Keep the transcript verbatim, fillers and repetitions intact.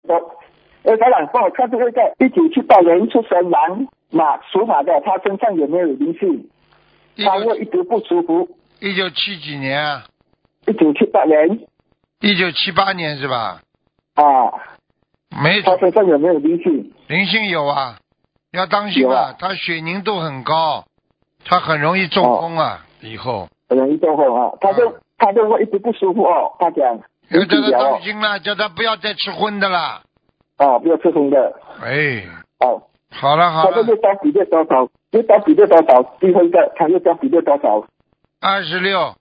我，呃，台长帮我看这个在一九七八年出生男马属马的，他身上有没有灵性？他会一直不舒服。 一九七几年啊？ 一九七八年。 一九七八年是吧？ 啊。 没。 他身上有没有灵性？ 灵性有啊，要当心啊，他血凝度很高，他很容易中风啊，哦、以后。 很容易中风啊，他就、啊、他就会一直不舒服哦，他讲。 要叫他当心了，叫他不要再吃荤的了。 哦，不要吃荤的。 哎。 哦。 好了好了。 他这个招比例多少？又招比例多少？最后一个他又招比例多少？ 二十六。